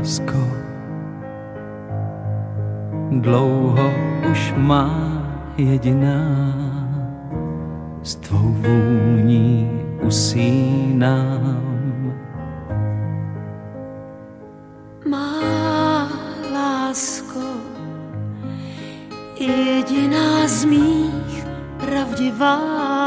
lásko, dlouho už má jediná, s tvou vůní usínám. Má lásko, jediná z mých pravdivá,